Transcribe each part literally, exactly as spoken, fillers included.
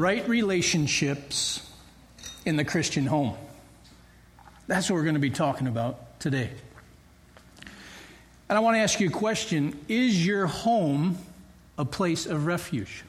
right relationships in the Christian home. That's what we're going to be talking about today. And I want to ask you a question. Is your home a place of refuge?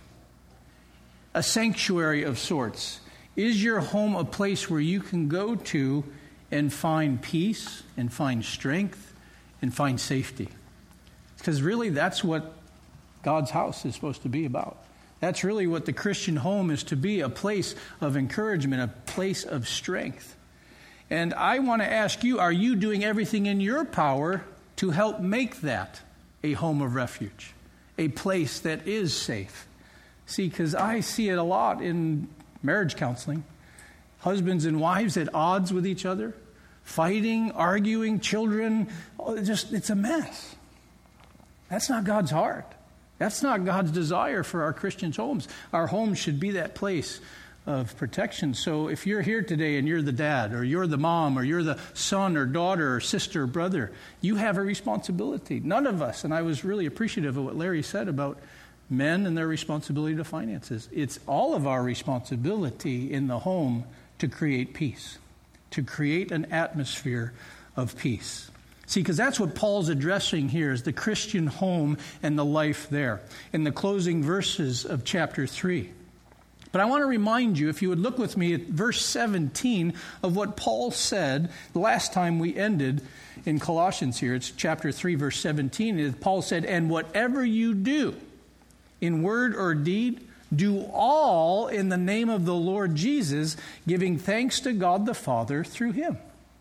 A sanctuary of sorts? Is your home a place where you can go to and find peace and find strength and find safety? Because really that's what God's house is supposed to be about. That's really what the Christian home is to be, a place of encouragement, a place of strength. And I want to ask you, are you doing everything in your power to help make that a home of refuge, a place that is safe? See, because I see it a lot in marriage counseling. Husbands and wives at odds with each other, fighting, arguing, children. Oh, it just, it's a mess. That's not God's heart. That's not God's desire for our Christian homes. Our homes should be that place of protection. So if you're here today and you're the dad, or you're the mom, or you're the son or daughter or sister or brother, you have a responsibility. None of us, and I was really appreciative of what Larry said about men and their responsibility to finances. It's all of our responsibility in the home to create peace, to create an atmosphere of peace. See, because that's what Paul's addressing here is the Christian home and the life there in the closing verses of chapter three. But I want to remind you, if you would look with me at verse seventeen of what Paul said the last time we ended in Colossians here. It's chapter three, verse seventeen. Paul said, "And whatever you do, in word or deed, do all in the name of the Lord Jesus, giving thanks to God the Father through him."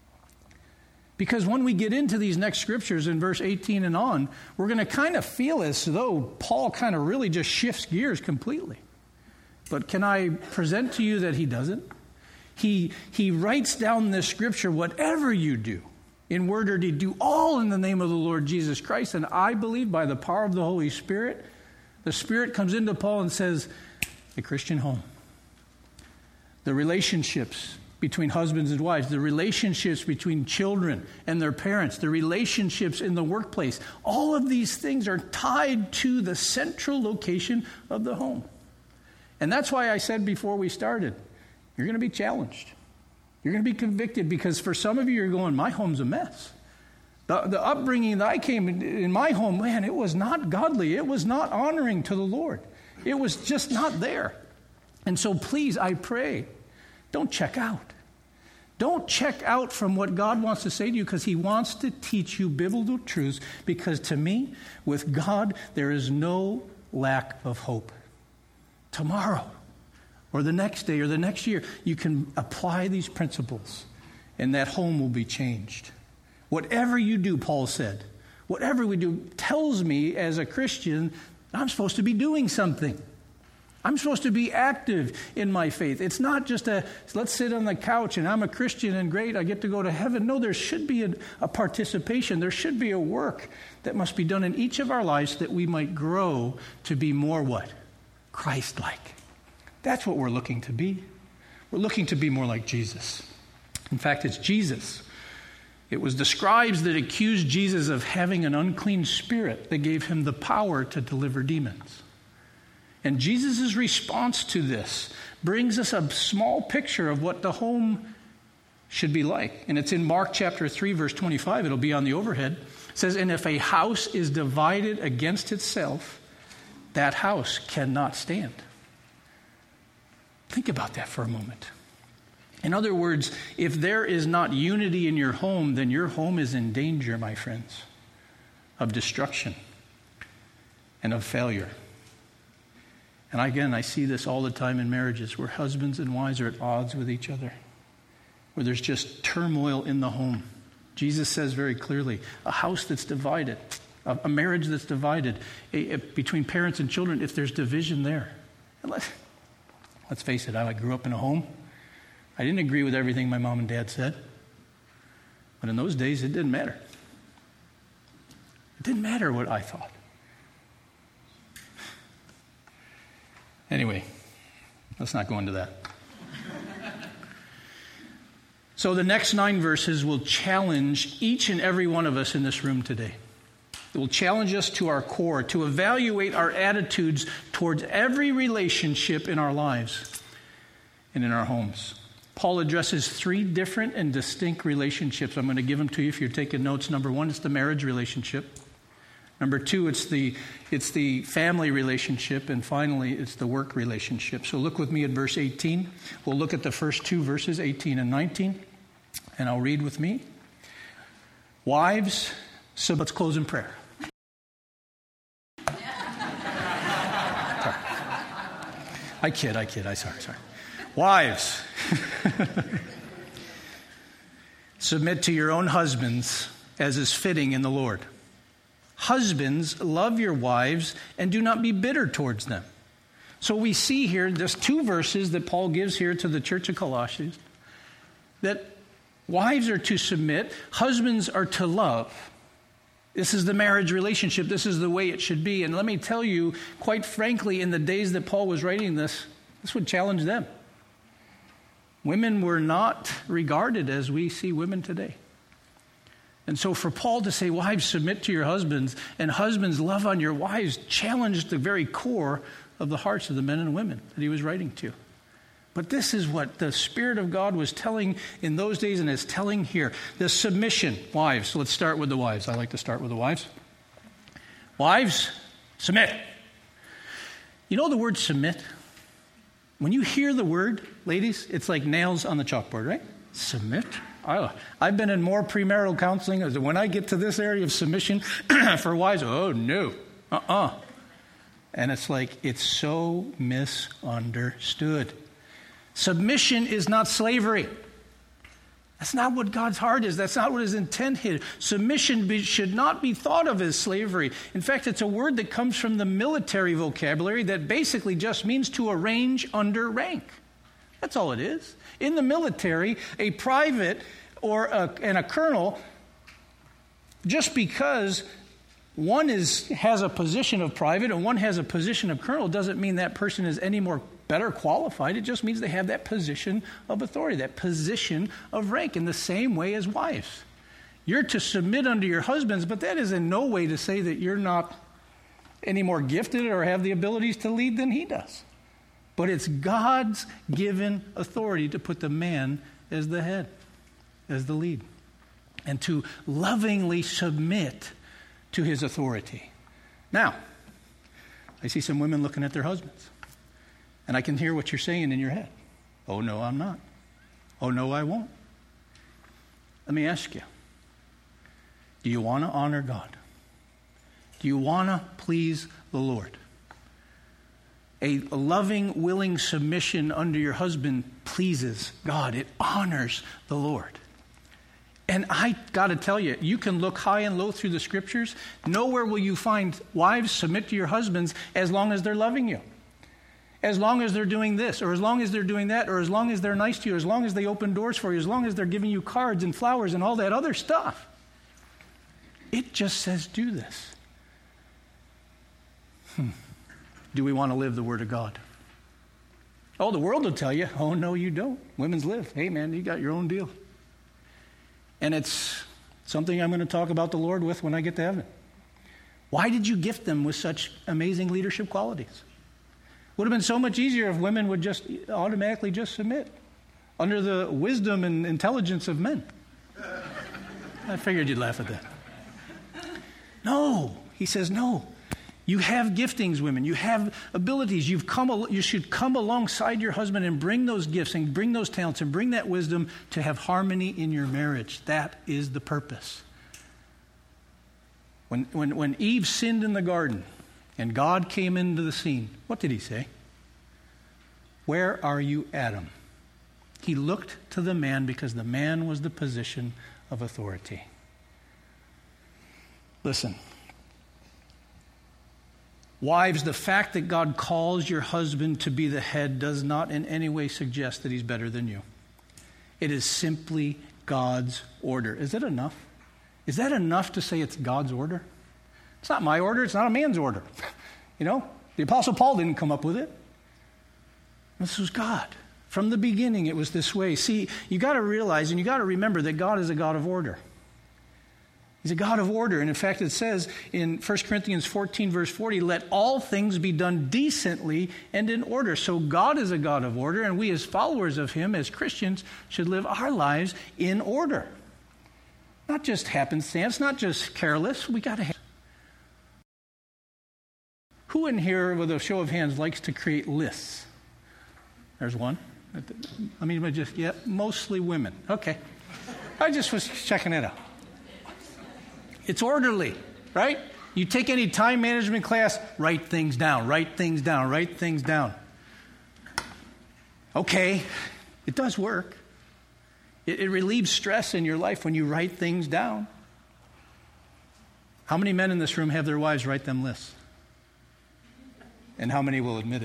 Because when we get into these next scriptures in verse eighteen and on, we're going to kind of feel as though Paul kind of really just shifts gears completely. But can I present to you that he doesn't? He, he writes down this scripture, whatever you do, in word or deed, do all in the name of the Lord Jesus Christ. And I believe by the power of the Holy Spirit, the Spirit comes into Paul and says, the Christian home, the relationships between husbands and wives, the relationships between children and their parents, the relationships in the workplace, all of these things are tied to the central location of the home. And that's why I said before we started, you're going to be challenged. You're going to be convicted because for some of you, you're going, my home's a mess. The, the upbringing that I came in, in my home, man, it was not godly. It was not honoring to the Lord. It was just not there. And so please, I pray, don't check out. Don't check out from what God wants to say to you because he wants to teach you biblical truths because to me, with God, there is no lack of hope. Tomorrow or the next day or the next year, you can apply these principles and that home will be changed. Whatever you do, Paul said, whatever we do tells me as a Christian, I'm supposed to be doing something. I'm supposed to be active in my faith. It's not just a, let's sit on the couch and I'm a Christian and great, I get to go to heaven. No, there should be a, a participation. There should be a work that must be done in each of our lives that we might grow to be more what? Christ-like. That's what we're looking to be. We're looking to be more like Jesus. In fact, it's Jesus. It was the scribes that accused Jesus of having an unclean spirit that gave him the power to deliver demons. And Jesus' response to this brings us a small picture of what the home should be like. And it's in Mark chapter three, verse twenty-five. It'll be on the overhead. It says, "And if a house is divided against itself, that house cannot stand." Think about that for a moment. In other words, if there is not unity in your home, then your home is in danger, my friends, of destruction and of failure. And again, I see this all the time in marriages where husbands and wives are at odds with each other, where there's just turmoil in the home. Jesus says very clearly, a house that's divided, a, a marriage that's divided a, a, between parents and children, if there's division there. And let, let's face it, I grew up in a home. I didn't agree with everything my mom and dad said. But in those days, it didn't matter. It didn't matter what I thought. Anyway, let's not go into that. So the next nine verses will challenge each and every one of us in this room today. It will challenge us to our core, to evaluate our attitudes towards every relationship in our lives. and in our homes. Paul addresses three different and distinct relationships. I'm going to give them to you if you're taking notes. Number one, it's the marriage relationship. Number two, it's the it's the family relationship. And finally, it's the work relationship. So look with me at verse eighteen. We'll look at the first two verses, eighteen and nineteen. And I'll read with me. Wives, so let's close in prayer. I kid, I kid, I sorry, sorry. Wives, submit to your own husbands as is fitting in the Lord. Husbands, love your wives and do not be bitter towards them. So we see here, there's two verses that Paul gives here to the church of Colossians, that wives are to submit, husbands are to love. This is the marriage relationship. This is the way it should be. And let me tell you, quite frankly, in the days that Paul was writing this, this would challenge them. Women were not regarded as we see women today. And so for Paul to say, wives, submit to your husbands, and husbands, love on your wives, challenged the very core of the hearts of the men and women that he was writing to. But this is what the Spirit of God was telling in those days and is telling here. The submission, wives. Let's start with the wives. I like to start with the wives. Wives, submit. You know the word submit? When you hear the word, ladies, it's like nails on the chalkboard, right? Submit. Oh, I've been in more premarital counseling. As when I get to this area of submission for wives, oh no, uh-uh. And it's like, it's so misunderstood. Submission is not slavery. That's not what God's heart is. That's not what his intent is. Submission be, should not be thought of as slavery. In fact, it's a word that comes from the military vocabulary that basically just means to arrange under rank. That's all it is. In the military, a private or a, and a colonel, just because one is has a position of private and one has a position of colonel, doesn't mean that person is any more better qualified. It just means they have that position of authority, that position of rank, in the same way as wives. You're to submit unto your husbands, but that is in no way to say that you're not any more gifted or have the abilities to lead than he does. But it's God's given authority to put the man as the head, as the lead, and to lovingly submit to his authority. Now, I see some women looking at their husbands. And I can hear what you're saying in your head. Oh, no, I'm not. Oh, no, I won't. Let me ask you. Do you want to honor God? Do you want to please the Lord? A loving, willing submission under your husband pleases God. It honors the Lord. And I got to tell you, you can look high and low through the scriptures. Nowhere will you find wives submit to your husbands as long as they're loving you. As long as they're doing this, or as long as they're doing that, or as long as they're nice to you, as long as they open doors for you, as long as they're giving you cards and flowers and all that other stuff. It just says do this. Hmm. Do we want to live the Word of God? Oh, the world will tell you, oh, no, you don't. Women's live. Hey, man, you got your own deal. And it's something I'm going to talk about the Lord with when I get to heaven. Why did you gift them with such amazing leadership qualities? Would have been so much easier if women would just automatically just submit under the wisdom and intelligence of men. I figured you'd laugh at that. No, he says no. You have giftings, women. You have abilities. You've come. You should come alongside your husband and bring those gifts and bring those talents and bring that wisdom to have harmony in your marriage. That is the purpose. When, when, when Eve sinned in the garden and God came into the scene, what did he say? Where are you, Adam? He looked to the man because the man was the position of authority. Listen. Wives, the fact that God calls your husband to be the head does not in any way suggest that he's better than you. It is simply God's order. Is it enough? Is that enough to say it's God's order? It's not my order. It's not a man's order. You know, the Apostle Paul didn't come up with it. This was God. From the beginning, it was this way. See, you got to realize and you got to remember that God is a God of order. He's a God of order. And in fact, it says in First Corinthians fourteen, verse forty, let all things be done decently and in order. So God is a God of order, and we as followers of him, as Christians, should live our lives in order. Not just happenstance, not just careless. We got to have. Who in here, with a show of hands, likes to create lists? There's one. I mean, just, yeah, mostly women. Okay. I just was checking it out. It's orderly, right? You take any time management class, write things down, write things down, write things down. Okay, it does work. It, it relieves stress in your life when you write things down. How many men in this room have their wives write them lists? And how many will admit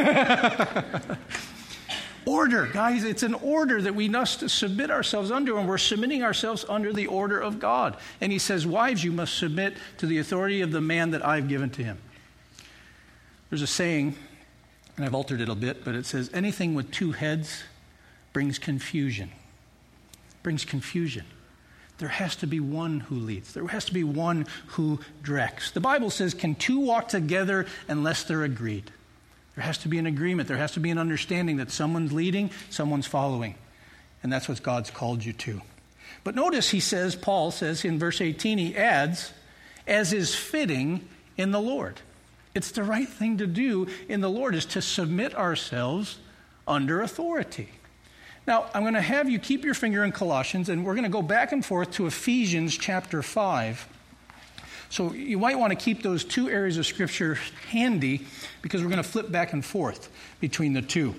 it? Order, guys, it's an order that we must submit ourselves under, and we're submitting ourselves under the order of God. And he says, wives, you must submit to the authority of the man that I've given to him. There's a saying, and I've altered it a bit, but it says, anything with two heads brings confusion. Brings confusion. There has to be one who leads. There has to be one who directs. The Bible says, can two walk together unless they're agreed? There has to be an agreement. There has to be an understanding that someone's leading, someone's following. And that's what God's called you to. But notice he says, Paul says in verse eighteen, he adds, as is fitting in the Lord. It's the right thing to do in the Lord, is to submit ourselves under authority. Now, I'm going to have you keep your finger in Colossians, and we're going to go back and forth to Ephesians chapter five. So you might want to keep those two areas of Scripture handy, because we're going to flip back and forth between the two.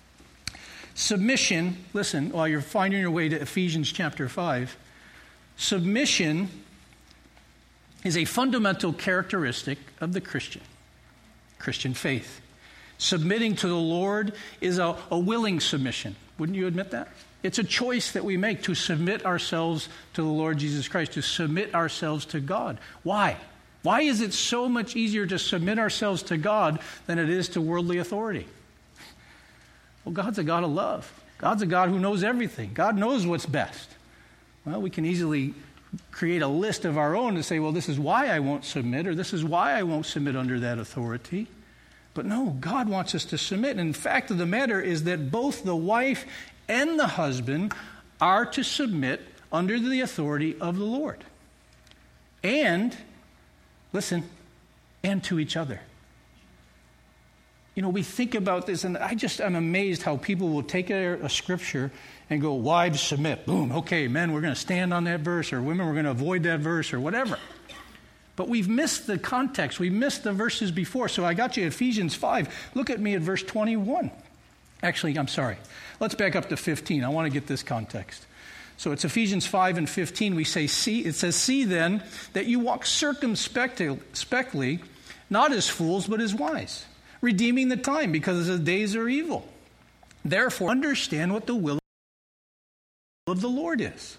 Submission, listen, while you're finding your way to Ephesians chapter five, submission is a fundamental characteristic of the Christian, Christian faith. Submitting to the Lord is a, a willing submission. Wouldn't you admit that? It's a choice that we make to submit ourselves to the Lord Jesus Christ, to submit ourselves to God. Why? Why is it so much easier to submit ourselves to God than it is to worldly authority? Well, God's a God of love. God's a God who knows everything. God knows what's best. Well, we can easily create a list of our own to say, well, this is why I won't submit, or this is why I won't submit under that authority. But no, God wants us to submit. And the fact of the matter is that both the wife and the husband are to submit under the authority of the Lord. And, listen, and to each other. You know, we think about this, and I just, I'm amazed how people will take a, a scripture and go, wives submit. Boom, okay, men, we're going to stand on that verse, or women, we're going to avoid that verse, or whatever. But we've missed the context. We've missed the verses before. So I got you Ephesians five. Look at me at verse twenty-one. Actually, I'm sorry. Let's back up to fifteen. I want to get this context. So it's Ephesians five and fifteen. We say, see, it says, see then that you walk circumspectly, not as fools, but as wise, redeeming the time, because the days are evil. Therefore, understand what the will of the Lord is.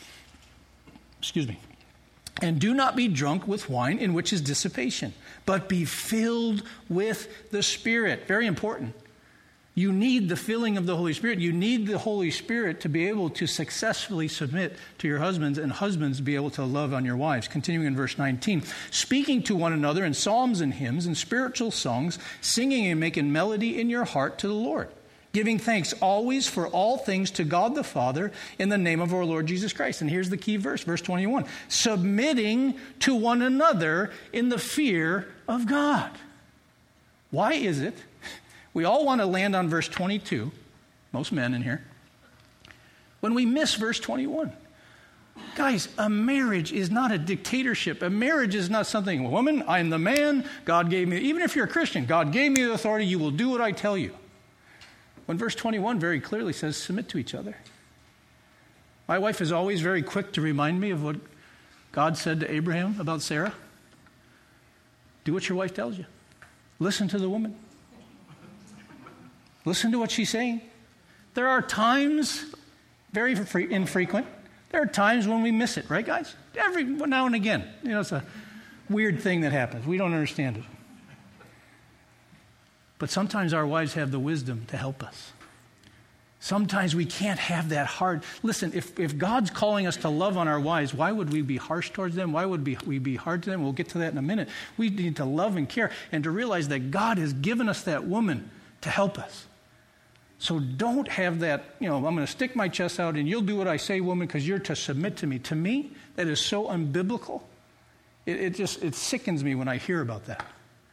Excuse me. And do not be drunk with wine, in which is dissipation, but be filled with the Spirit. Very important. You need the filling of the Holy Spirit. You need the Holy Spirit to be able to successfully submit to your husbands, and husbands be able to love on your wives. Continuing in verse nineteen, speaking to one another in psalms and hymns and spiritual songs, singing and making melody in your heart to the Lord, giving thanks always for all things to God the Father in the name of our Lord Jesus Christ. And here's the key verse, verse twenty-one. Submitting to one another in the fear of God. Why is it we all want to land on verse twenty-two, most men in here, when we miss verse twenty-one? Guys, a marriage is not a dictatorship. A marriage is not something, woman, I'm the man, God gave me, even if you're a Christian, God gave me the authority, you will do what I tell you. When verse twenty-one very clearly says, submit to each other. My wife is always very quick to remind me of what God said to Abraham about Sarah. Do what your wife tells you. Listen to the woman. Listen to what she's saying. There are times, very infrequent, there are times when we miss it, right, guys? Every now and again. You know, it's a weird thing that happens. We don't understand it. But sometimes our wives have the wisdom to help us. Sometimes we can't have that hard. Listen, if, if God's calling us to love on our wives, why would we be harsh towards them? Why would we, we be hard to them? We'll get to that in a minute. We need to love and care and to realize that God has given us that woman to help us. So don't have that, you know, I'm going to stick my chest out and you'll do what I say, woman, because you're to submit to me. To me, that is so unbiblical. It, it just, it sickens me when I hear about that.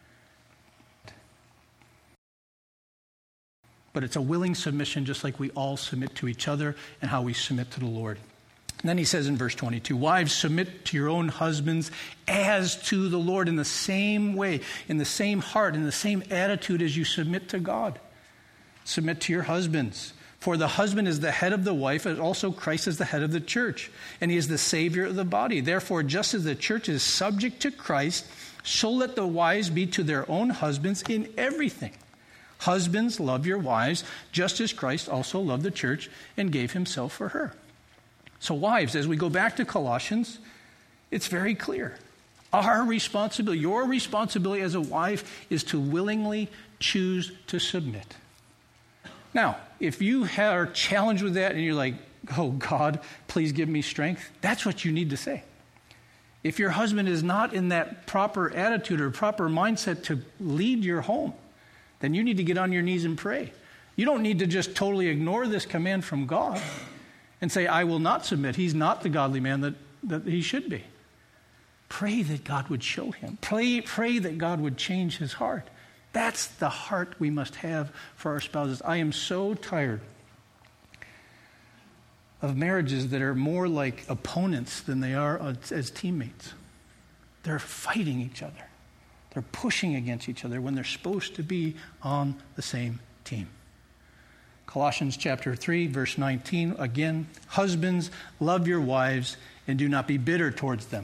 But it's a willing submission, just like we all submit to each other and how we submit to the Lord. And then he says in verse twenty-two, wives, submit to your own husbands as to the Lord, in the same way, in the same heart, in the same attitude as you submit to God. Submit to your husbands. For the husband is the head of the wife, as also Christ is the head of the church, and he is the Savior of the body. Therefore, just as the church is subject to Christ, so let the wives be to their own husbands in everything. Husbands, love your wives, just as Christ also loved the church and gave himself for her. So wives, as we go back to Colossians, it's very clear. Our responsibility, your responsibility as a wife is to willingly choose to submit. Now, if you are challenged with that and you're like, oh God, please give me strength, that's what you need to say. If your husband is not in that proper attitude or proper mindset to lead your home, then you need to get on your knees and pray. You don't need to just totally ignore this command from God and say, I will not submit. He's not the godly man that, that he should be. Pray that God would show him. Pray, pray that God would change his heart. That's the heart we must have for our spouses. I am so tired of marriages that are more like opponents than they are as, as teammates. They're fighting each other. They're pushing against each other when they're supposed to be on the same team. Colossians chapter three, verse nineteen, again, husbands, love your wives and do not be bitter towards them.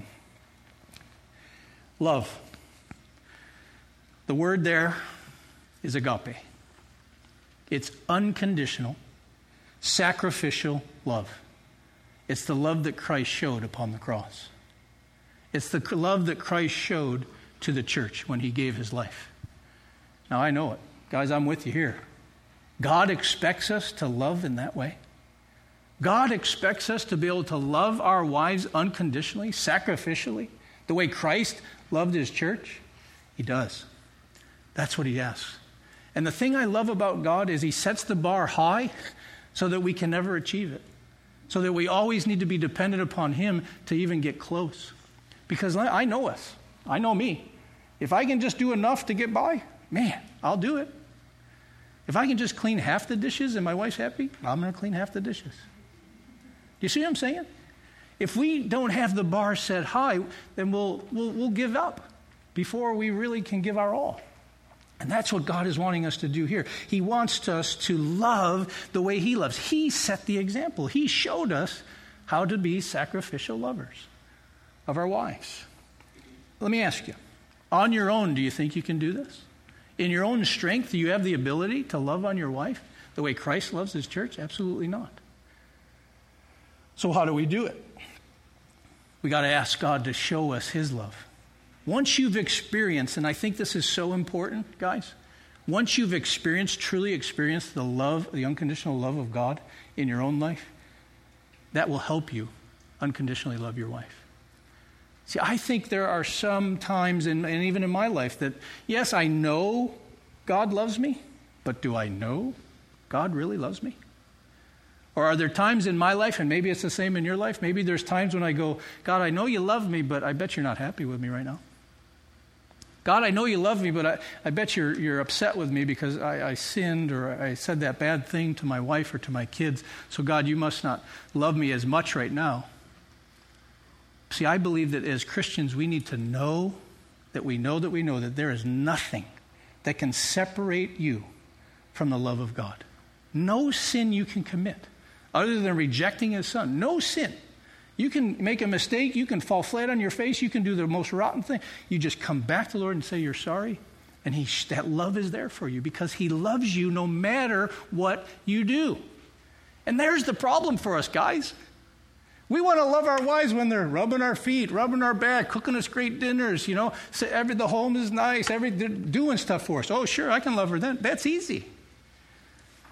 Love. The word there is agape. It's unconditional, sacrificial love. It's the love that Christ showed upon the cross. It's the love that Christ showed to the church when he gave his life. Now, I know it. Guys, I'm with you here. God expects us to love in that way. God expects us to be able to love our wives unconditionally, sacrificially, the way Christ loved his church. He does. That's what he asks. And the thing I love about God is he sets the bar high so that we can never achieve it. So that we always need to be dependent upon him to even get close. Because I know us. I know me. If I can just do enough to get by, man, I'll do it. If I can just clean half the dishes and my wife's happy, I'm going to clean half the dishes. Do you see what I'm saying? If we don't have the bar set high, then we'll, we'll, we'll give up before we really can give our all. And that's what God is wanting us to do here. He wants us to love the way he loves. He set the example. He showed us how to be sacrificial lovers of our wives. Let me ask you, on your own, do you think you can do this? In your own strength, do you have the ability to love on your wife the way Christ loves his church? Absolutely not. So how do we do it? We got to ask God to show us his love. Once you've experienced, and I think this is so important, guys, once you've experienced, truly experienced the love, the unconditional love of God in your own life, that will help you unconditionally love your wife. See, I think there are some times, in, and even in my life, that, yes, I know God loves me, but do I know God really loves me? Or are there times in my life, and maybe it's the same in your life, maybe there's times when I go, God, I know you love me, but I bet you're not happy with me right now. God, I know you love me, but I, I bet you're, you're upset with me because I, I sinned or I said that bad thing to my wife or to my kids. So God, you must not love me as much right now. See, I believe that as Christians, we need to know that we know that we know that there is nothing that can separate you from the love of God. No sin you can commit other than rejecting his son. No sin. You can make a mistake. You can fall flat on your face. You can do the most rotten thing. You just come back to the Lord and say you're sorry. And he, that love is there for you because he loves you no matter what you do. And there's the problem for us, guys. We want to love our wives when they're rubbing our feet, rubbing our back, cooking us great dinners, you know. So every, the home is nice. Every, they're doing stuff for us. Oh, sure, I can love her then. That's easy.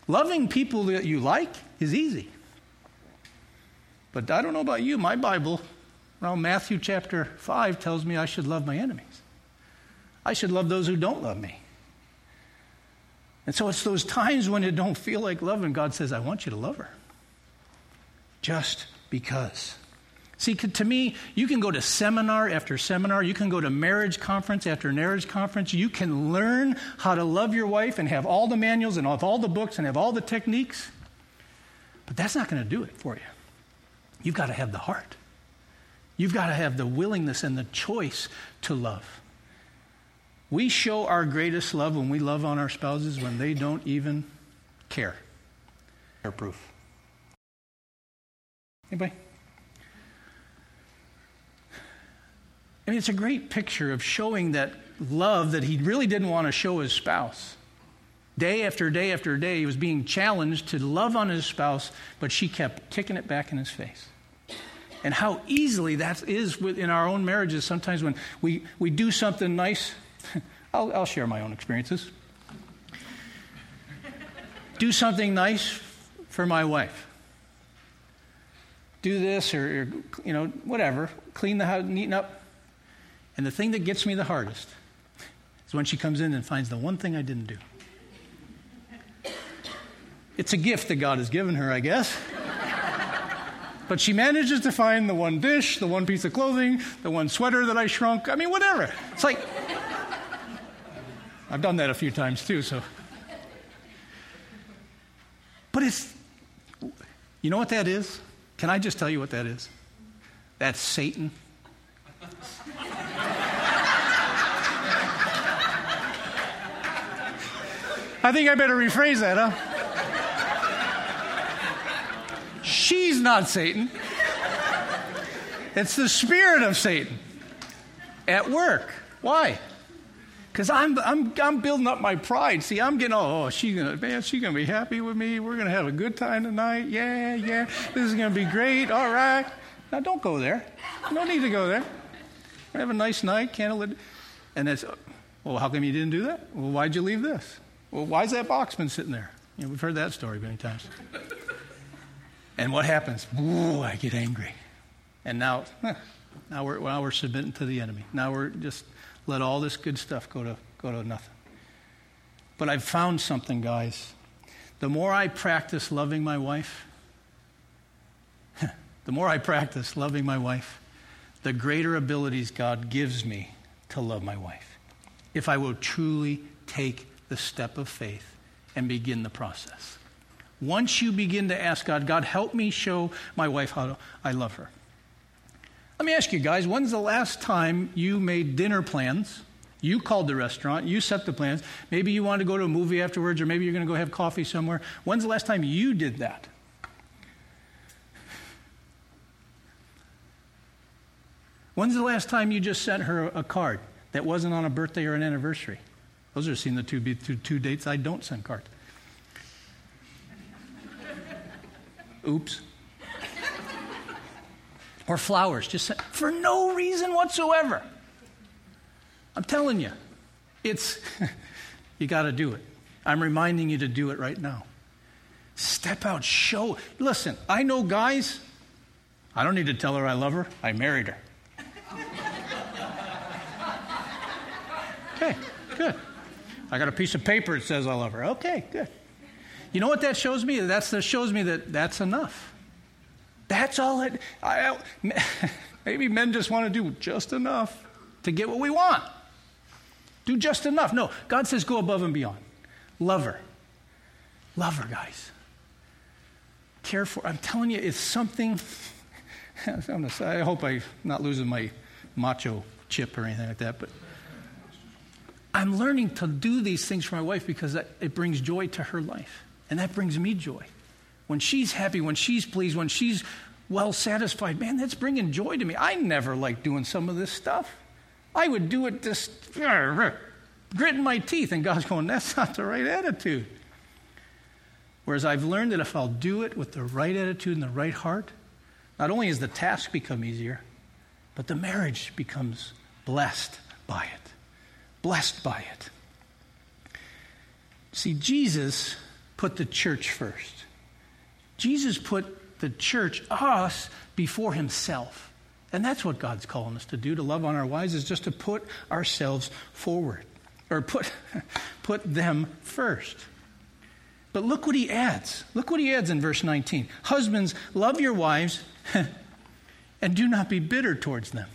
Loving people that you like is easy. But I don't know about you, my Bible, around Matthew chapter five, tells me I should love my enemies. I should love those who don't love me. And so it's those times when it don't feel like loving, God says, I want you to love her. Just because. See, to me, you can go to seminar after seminar. You can go to marriage conference after marriage conference. You can learn how to love your wife and have all the manuals and have all the books and have all the techniques. But that's not going to do it for you. You've got to have the heart. You've got to have the willingness and the choice to love. We show our greatest love when we love on our spouses when they don't even care. They're proof. Anybody? I mean, it's a great picture of showing that love that he really didn't want to show his spouse. Day after day after day, he was being challenged to love on his spouse, but she kept kicking it back in his face. And how easily that is in our own marriages. Sometimes when we, we do something nice, I'll, I'll share my own experiences. Do something nice for my wife. Do this or, or, you know, whatever. Clean the house, neaten up. And the thing that gets me the hardest is when she comes in and finds the one thing I didn't do. It's a gift that God has given her, I guess. But she manages to find the one dish, the one piece of clothing, the one sweater that I shrunk. I mean, whatever. It's like, I've done that a few times too, so. But it's, you know what that is? Can I just tell you what that is? That's Satan. I think I better rephrase that, huh? She's not Satan. It's the spirit of Satan at work. Why? Because I'm I'm I'm building up my pride. See, I'm getting oh, oh she's gonna man, she's gonna be happy with me. We're gonna have a good time tonight. Yeah, yeah. This is gonna be great. All right. Now don't go there. No need to go there. Have a nice night, candlelit. And it's well, how come you didn't do that? Well, why'd you leave this? Well, why's that box been sitting there? You know, we've heard that story many times. And what happens? Ooh, I get angry. And now, huh, now we're now we're submitting to the enemy. Now we're just let all this good stuff go to go to nothing. But I've found something, guys. The more I practice loving my wife, the more I practice loving my wife, the greater abilities God gives me to love my wife. If I will truly take the step of faith and begin the process. Once you begin to ask God, God, help me show my wife how I love her. Let me ask you guys, when's the last time you made dinner plans? You called the restaurant, you set the plans. Maybe you wanted to go to a movie afterwards, or maybe you're going to go have coffee somewhere. When's the last time you did that? When's the last time you just sent her a card that wasn't on a birthday or an anniversary? Those are seen the two, two, two dates I don't send cards. Oops. Or flowers, just sent, for no reason whatsoever. I'm telling you, it's, you got to do it. I'm reminding you to do it right now. Step out, show. Listen, I know guys, I don't need to tell her I love her. I married her. Okay, good. I got a piece of paper that says I love her. Okay, good. You know what that shows me? That's, that shows me that that's enough. That's all it... I, maybe men just want to do just enough to get what we want. Do just enough. No, God says go above and beyond. Love her. Love her, guys. Care for her. I'm telling you, it's something... I'm gonna say, I hope I'm not losing my macho chip or anything like that, but... I'm learning to do these things for my wife because it brings joy to her life. And that brings me joy. When she's happy, when she's pleased, when she's well satisfied, man, that's bringing joy to me. I never liked doing some of this stuff. I would do it just gritting my teeth, and God's going, that's not the right attitude. Whereas I've learned that if I'll do it with the right attitude and the right heart, not only has the task become easier, but the marriage becomes blessed by it. Blessed by it. See, Jesus put the church first. Jesus put the church, us, before himself. And that's what God's calling us to do, to love on our wives, is just to put ourselves forward. Or put, put them first. But look what he adds. Look what he adds in verse nineteen. Husbands, love your wives and do not be bitter towards them.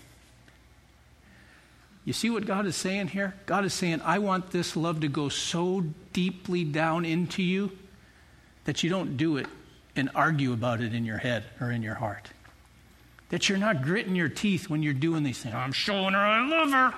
You see what God is saying here? God is saying, I want this love to go so deeply down into you that you don't do it and argue about it in your head or in your heart. That you're not gritting your teeth when you're doing these things. I'm showing her I love her.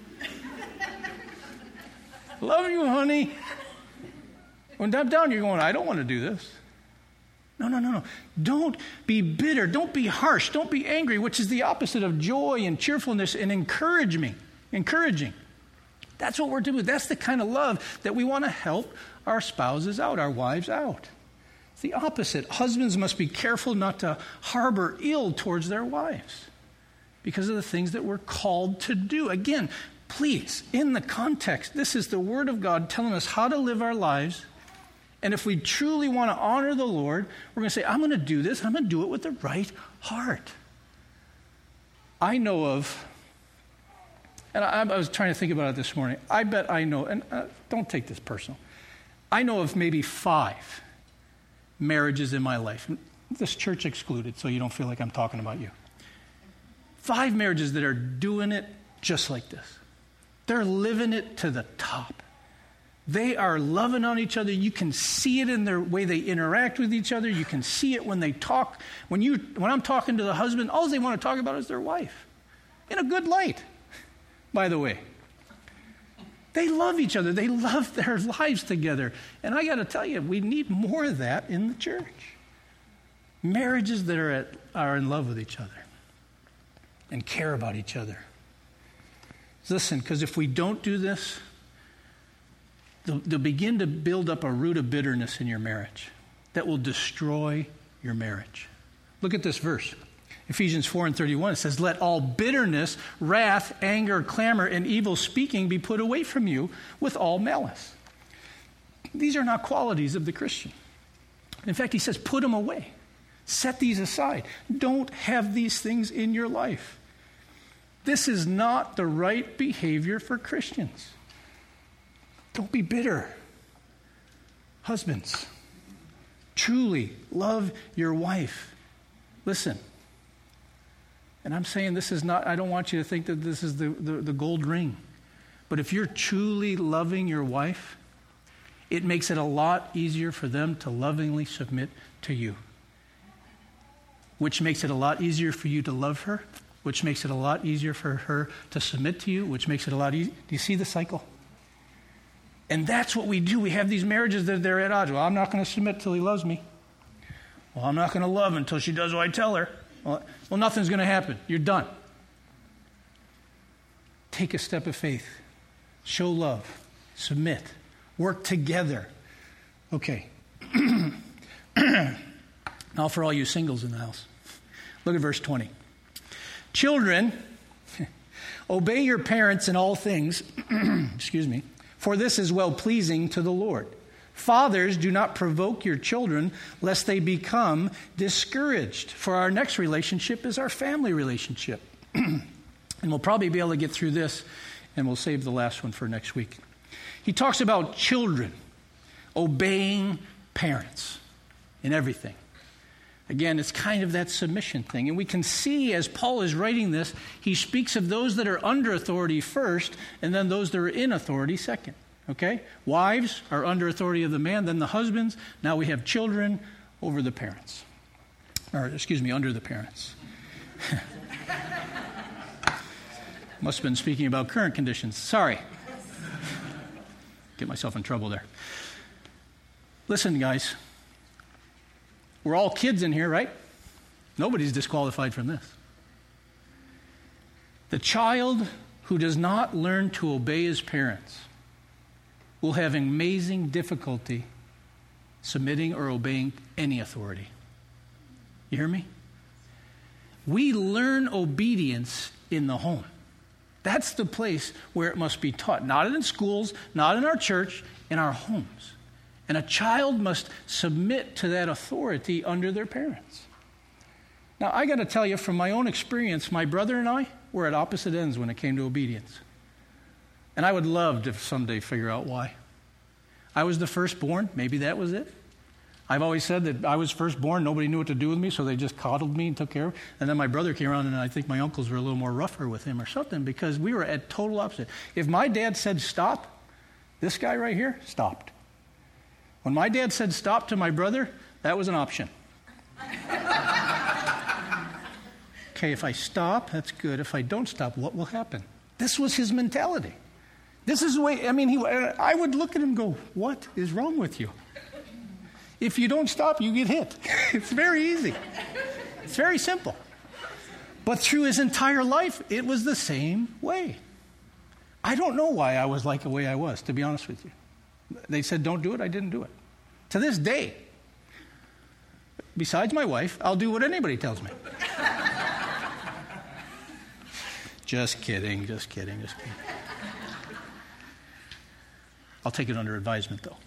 Love you, honey. When deep down you're going, I don't want to do this. No, no, no, no. Don't be bitter. Don't be harsh. Don't be angry, which is the opposite of joy and cheerfulness and encouragement. Encouraging. That's what we're doing. That's the kind of love that we want to help our spouses out, our wives out. It's the opposite. Husbands must be careful not to harbor ill towards their wives because of the things that we're called to do. Again, please, in the context, this is the Word of God telling us how to live our lives. And if we truly want to honor the Lord, we're going to say, I'm going to do this. I'm going to do it with the right heart. I know of, and I, I was trying to think about it this morning. I bet I know, and uh, don't take this personal. I know of maybe five marriages in my life, this church excluded, so you don't feel like I'm talking about you. Five marriages that are doing it just like this. They're living it to the top. They are loving on each other. You can see it in their way they interact with each other. You can see it when they talk. When you, when I'm talking to the husband, all they want to talk about is their wife. In a good light, by the way. They love each other. They love their lives together. And I got to tell you, we need more of that in the church. Marriages that are, at, are in love with each other and care about each other. Listen, because if we don't do this, they'll, they'll begin to build up a root of bitterness in your marriage that will destroy your marriage. Look at this verse. Ephesians four and thirty-one, it says, let all bitterness, wrath, anger, clamor, and evil speaking be put away from you with all malice. These are not qualities of the Christian. In fact, he says, put them away. Set these aside. Don't have these things in your life. This is not the right behavior for Christians. Don't be bitter. Husbands, truly love your wife. Listen. And I'm saying this is not, I don't want you to think that this is the, the, the gold ring. But if you're truly loving your wife, it makes it a lot easier for them to lovingly submit to you. Which makes it a lot easier for you to love her, which makes it a lot easier for her to submit to you, which makes it a lot easier. Do you see the cycle? And that's what we do. We have these marriages that they're at odds. Well, I'm not going to submit till he loves me. Well, I'm not going to love until she does what I tell her. Well, well, nothing's going to happen. You're done. Take a step of faith. Show love. Submit. Work together. Okay. Now for all you singles in the house. Look at verse twenty. Children, obey your parents in all things, excuse me, for this is well-pleasing to the Lord. Fathers, do not provoke your children, lest they become discouraged. For our next relationship is our family relationship. And we'll probably be able to get through this, and we'll save the last one for next week. He talks about children obeying parents in everything. Again, it's kind of that submission thing. And we can see as Paul is writing this, he speaks of those that are under authority first, and then those that are in authority second. Okay? Wives are under authority of the man, then the husbands. Now we have children over the parents. Or, excuse me, under the parents. Must have been speaking about current conditions. Sorry. Get myself in trouble there. Listen, guys. We're all kids in here, right? Nobody's disqualified from this. The child who does not learn to obey his parents will have amazing difficulty submitting or obeying any authority. You hear me? We learn obedience in the home. That's the place where it must be taught. Not in schools, not in our church, in our homes. And a child must submit to that authority under their parents. Now, I got to tell you, from my own experience, my brother and I were at opposite ends when it came to obedience. And I would love to someday figure out why. I was the firstborn. Maybe that was it. I've always said that I was firstborn. Nobody knew what to do with me, so they just coddled me and took care of me. And then my brother came around, and I think my uncles were a little more rougher with him or something, because we were at total opposite. If my dad said stop, this guy right here stopped. When my dad said stop to my brother, that was an option. Okay, if I stop, that's good. If I don't stop, what will happen? This was his mentality. This is the way, I mean, he, I would look at him and go, what is wrong with you? If you don't stop, you get hit. It's very easy. It's very simple. But through his entire life, it was the same way. I don't know why I was like the way I was, to be honest with you. They said, don't do it. I didn't do it. To this day, besides my wife, I'll do what anybody tells me. Just kidding, just kidding, just kidding. I'll take it under advisement, though.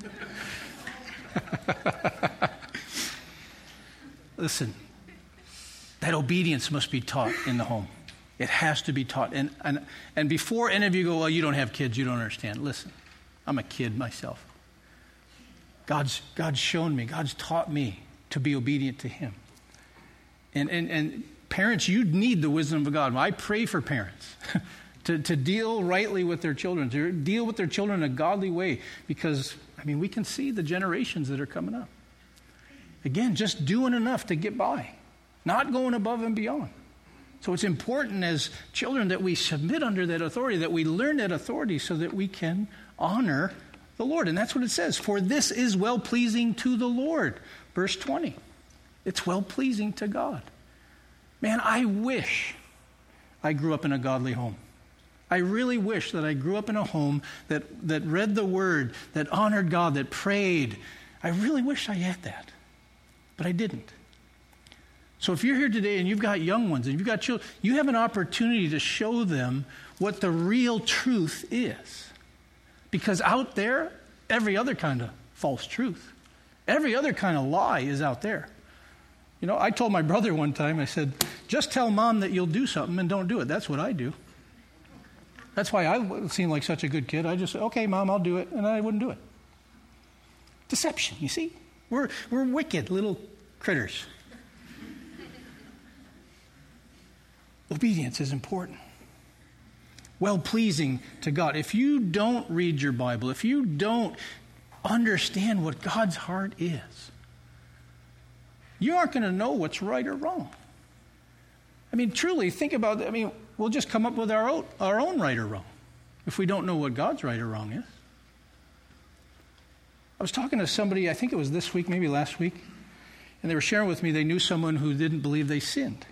Listen, that obedience must be taught in the home. It has to be taught. And, and, and before any of you go, well, you don't have kids, you don't understand. Listen, I'm a kid myself. God's, God's shown me, God's taught me to be obedient to him. And, and, and parents, you need the wisdom of God. I pray for parents to, to deal rightly with their children, to deal with their children in a godly way, because, I mean, we can see the generations that are coming up. Again, just doing enough to get by, not going above and beyond. So it's important as children that we submit under that authority, that we learn that authority so that we can honor the Lord. And that's what it says. For this is well-pleasing to the Lord. Verse twenty. It's well-pleasing to God. Man, I wish I grew up in a godly home. I really wish that I grew up in a home that, that read the Word, that honored God, that prayed. I really wish I had that. But I didn't. So if you're here today and you've got young ones and you've got children, you have an opportunity to show them what the real truth is. Because out there, every other kind of false truth, every other kind of lie is out there. You know, I told my brother one time, I said, just tell mom that you'll do something and don't do it. That's what I do. That's why I seem like such a good kid. I just say, okay, mom, I'll do it. And I wouldn't do it. Deception, you see? We're, we're wicked little critters. Obedience is important. Well-pleasing to God. If you don't read your Bible, if you don't understand what God's heart is, you aren't going to know what's right or wrong. I mean, truly, think about it. I mean, we'll just come up with our own, our own right or wrong if we don't know what God's right or wrong is. I was talking to somebody, I think it was this week, maybe last week, and they were sharing with me they knew someone who didn't believe they sinned.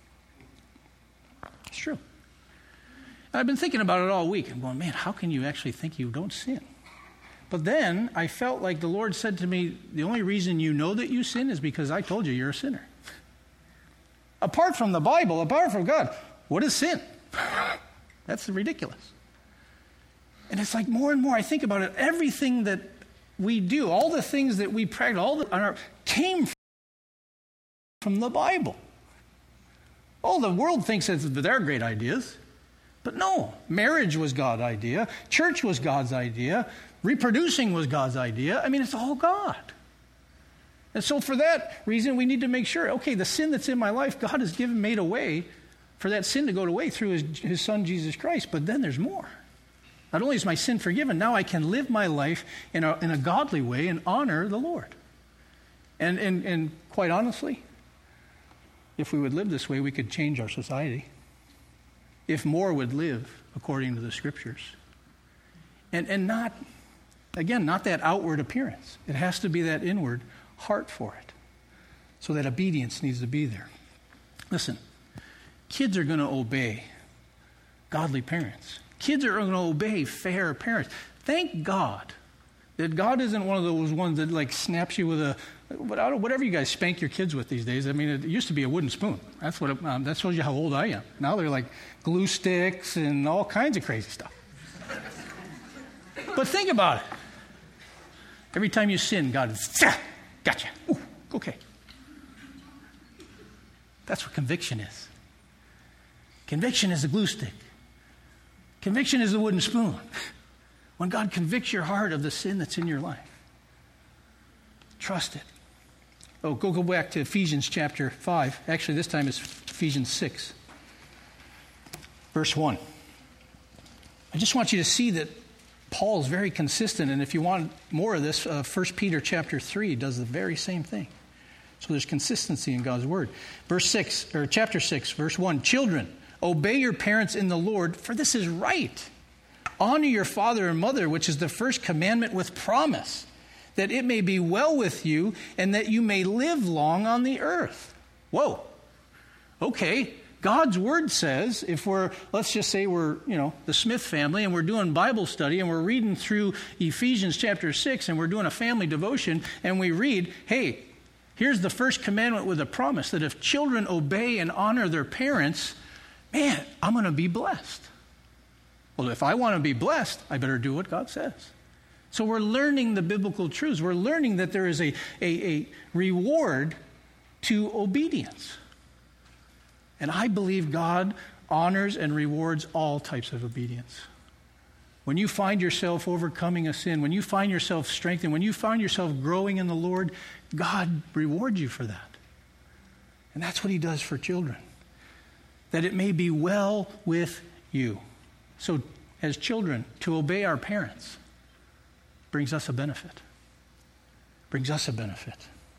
It's true. And I've been thinking about it all week. I'm going, man, how can you actually think you don't sin? But then I felt like the Lord said to me, the only reason you know that you sin is because I told you you're a sinner. Apart from the Bible, apart from God, what is sin? That's ridiculous. And it's like more and more I think about it, everything that we do, all the things that we practice, all the our, came from the Bible. Oh, the world thinks that they're great ideas. But no, marriage was God's idea. Church was God's idea. Reproducing was God's idea. I mean, it's all God. And so for that reason, we need to make sure, okay, the sin that's in my life, God has given, made a way for that sin to go away through his, his son, Jesus Christ. But then there's more. Not only is my sin forgiven, now I can live my life in a, in a godly way and honor the Lord. And, and, and quite honestly, if we would live this way, we could change our society. If more would live according to the Scriptures. And, and not, again, not that outward appearance. It has to be that inward heart for it. So that obedience needs to be there. Listen, kids are going to obey godly parents. Kids are going to obey fair parents. Thank God that God isn't one of those ones that like snaps you with a, whatever you guys spank your kids with these days. I mean, it used to be a wooden spoon. That's what. It, um, that shows you how old I am. Now they're like glue sticks and all kinds of crazy stuff. But think about it. Every time you sin, God is, gotcha. Ooh, okay. That's what conviction is. Conviction is a glue stick. Conviction is the wooden spoon. When God convicts your heart of the sin that's in your life, trust it. Oh, go go back to Ephesians chapter five. Actually, this time it's Ephesians six, verse one. I just want you to see that Paul is very consistent, and if you want more of this, uh, First Peter chapter three does the very same thing. So there's consistency in God's word. Verse six, or chapter six, verse one. Children, obey your parents in the Lord, for this is right. Honor your father and mother, which is the first commandment with promise, that it may be well with you and that you may live long on the earth. Whoa. Okay. God's word says, if we're, let's just say we're, you know, the Smith family and we're doing Bible study and we're reading through Ephesians chapter six and we're doing a family devotion and we read, hey, here's the first commandment with a promise that if children obey and honor their parents, man, I'm going to be blessed. Well, if I want to be blessed, I better do what God says. So we're learning the biblical truths. We're learning that there is a, a, a reward to obedience. And I believe God honors and rewards all types of obedience. When you find yourself overcoming a sin, when you find yourself strengthened, when you find yourself growing in the Lord, God rewards you for that. And that's what he does for children. That it may be well with you. So as children, to obey our parents brings us a benefit. Brings us a benefit.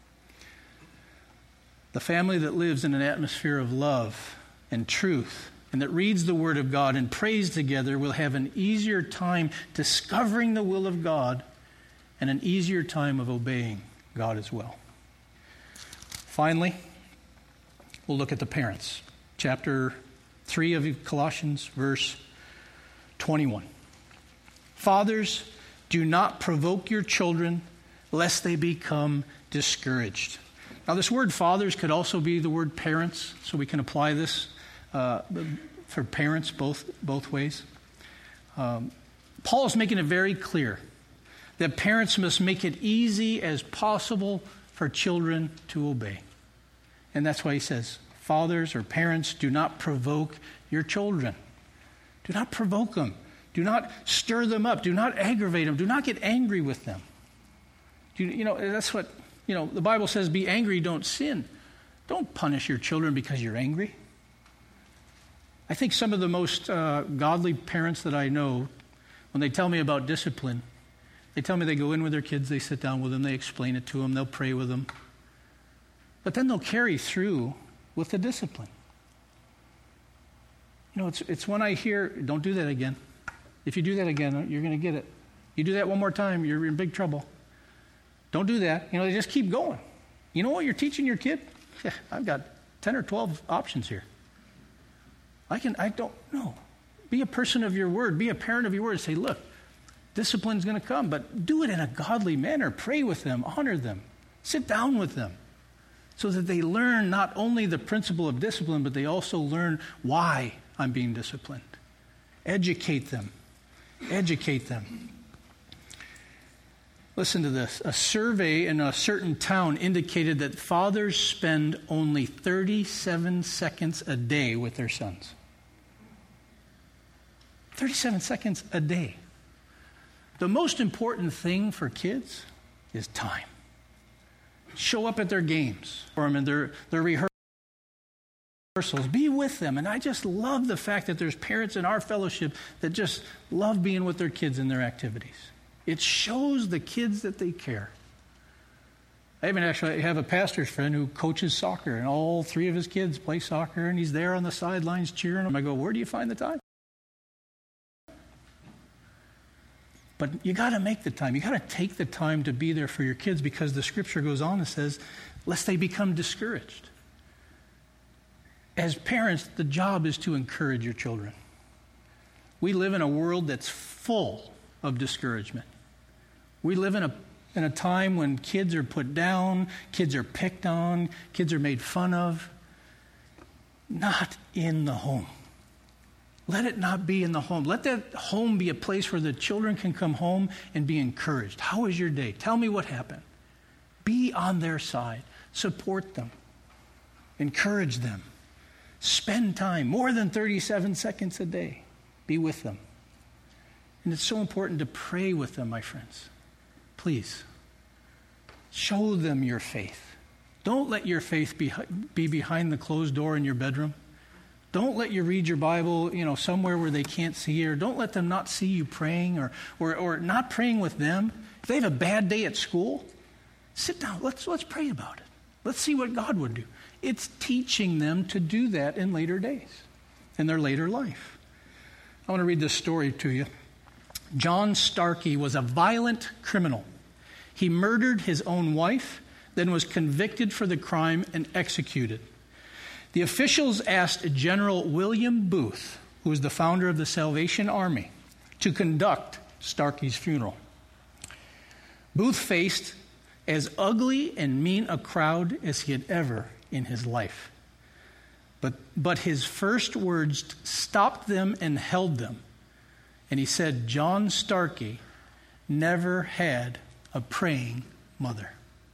The family that lives in an atmosphere of love and truth and that reads the Word of God and prays together will have an easier time discovering the will of God and an easier time of obeying God as well. Finally, we'll look at the parents. Chapter three of Colossians, verse twenty-one. Fathers, do not provoke your children, lest they become discouraged. Now, this word fathers could also be the word parents, so we can apply this uh, for parents both both ways. Um, Paul is making it very clear that parents must make it easy as possible for children to obey. And that's why he says, fathers or parents, do not provoke your children. Do not provoke them. Do not stir them up. Do not aggravate them. Do not get angry with them. Do you, you know, that's what, you know, the Bible says, be angry, don't sin. Don't punish your children because you're angry. I think some of the most uh, godly parents that I know, when they tell me about discipline, they tell me they go in with their kids, they sit down with them, they explain it to them, they'll pray with them. But then they'll carry through with the discipline. You know, it's it's when I hear, don't do that again. If you do that again, you're going to get it. You do that one more time, you're in big trouble. Don't do that. You know, they just keep going. You know what you're teaching your kid? Yeah, I've got ten or twelve options here. I can, I don't know. Be a person of your word. Be a parent of your word. Say, look, discipline's going to come, but do it in a godly manner. Pray with them. Honor them. Sit down with them so that they learn not only the principle of discipline, but they also learn why I'm being disciplined. Educate them. Educate them. Listen to this. A survey in a certain town indicated that fathers spend only thirty-seven seconds a day with their sons. thirty-seven seconds a day. The most important thing for kids is time. Show up at their games for them and their, their rehearsals. Be with them. And I just love the fact that there's parents in our fellowship that just love being with their kids in their activities. It shows the kids that they care. I even actually have a pastor's friend who coaches soccer, and all three of his kids play soccer, and he's there on the sidelines cheering them. I go, where do you find the time? But you got to make the time. You got to take the time to be there for your kids, because the scripture goes on and says, lest they become discouraged. As parents, the job is to encourage your children. We live in a world that's full of discouragement. We live in a in a time when kids are put down, kids are picked on, kids are made fun of. Not in the home. Let it not be in the home. Let that home be a place where the children can come home and be encouraged. How was your day? Tell me what happened. Be on their side. Support them. Encourage them. Spend time, more than thirty-seven seconds a day. Be with them. And it's so important to pray with them, my friends. Please, show them your faith. Don't let your faith be, be behind the closed door in your bedroom. Don't let you read your Bible, you know, somewhere where they can't see you. Or don't let them not see you praying or, or, or not praying with them. If they have a bad day at school, sit down. Let's, let's pray about it. Let's see what God would do. It's teaching them to do that in later days, in their later life. I want to read this story to you. John Starkey was a violent criminal. He murdered his own wife, then was convicted for the crime and executed. The officials asked General William Booth, who was the founder of the Salvation Army, to conduct Starkey's funeral. Booth faced as ugly and mean a crowd as he had ever in his life. But, but his first words stopped them and held them. And he said, John Starkey never had a praying mother.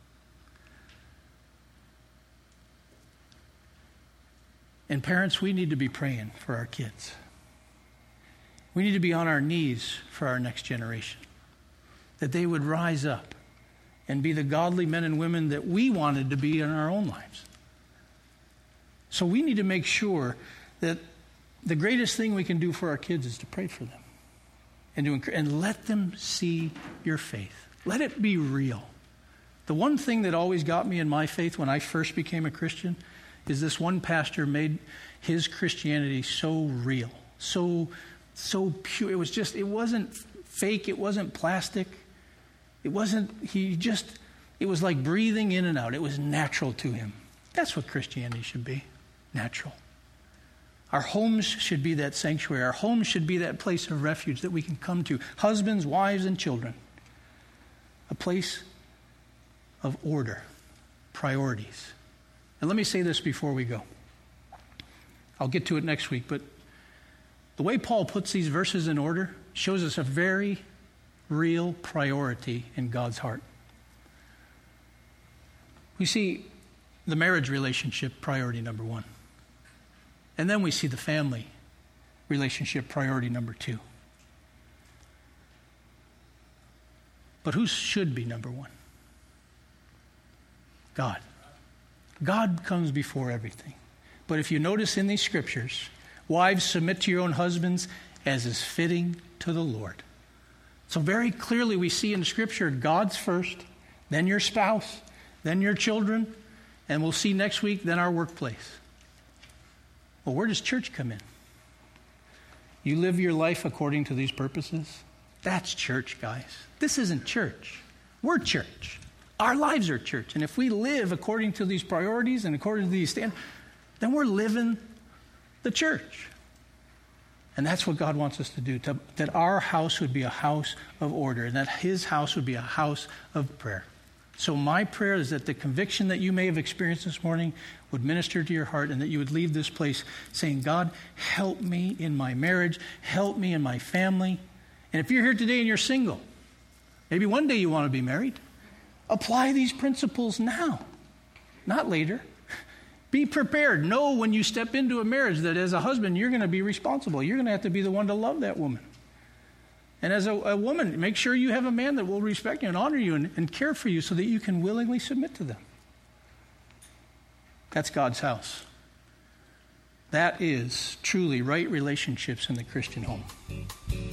And parents, we need to be praying for our kids. We need to be on our knees for our next generation, that they would rise up and be the godly men and women that we wanted to be in our own lives. So we need to make sure that the greatest thing we can do for our kids is to pray for them and to encourage, and let them see your faith. Let it be real. The one thing that always got me in my faith when I first became a Christian is this one pastor made his Christianity so real, so so pure. It was just, it wasn't fake, it wasn't plastic. It wasn't, he just, it was like breathing in and out. It was natural to him. That's what Christianity should be, natural. Our homes should be that sanctuary. Our homes should be that place of refuge that we can come to. Husbands, wives, and children. A place of order, priorities. And let me say this before we go. I'll get to it next week, but the way Paul puts these verses in order shows us a very real priority in God's heart. We see the marriage relationship, priority number one. And then we see the family relationship, priority number two. But who should be number one? God. God comes before everything. But if you notice in these scriptures, wives, submit to your own husbands as is fitting to the Lord. So very clearly we see in Scripture, God's first, then your spouse, then your children, and we'll see next week, then our workplace. Well, where does church come in? You live your life according to these purposes? That's church, guys. This isn't church. We're church. Our lives are church. And if we live according to these priorities and according to these standards, then we're living the church. And that's what God wants us to do, to, that our house would be a house of order, and that his house would be a house of prayer. So my prayer is that the conviction that you may have experienced this morning would minister to your heart, and that you would leave this place saying, God, help me in my marriage, help me in my family. And if you're here today and you're single, maybe one day you want to be married, apply these principles now, not later. Be prepared. Know when you step into a marriage that as a husband, you're going to be responsible. You're going to have to be the one to love that woman. And as a, a woman, make sure you have a man that will respect you and honor you and, and care for you so that you can willingly submit to them. That's God's house. That is truly right relationships in the Christian home.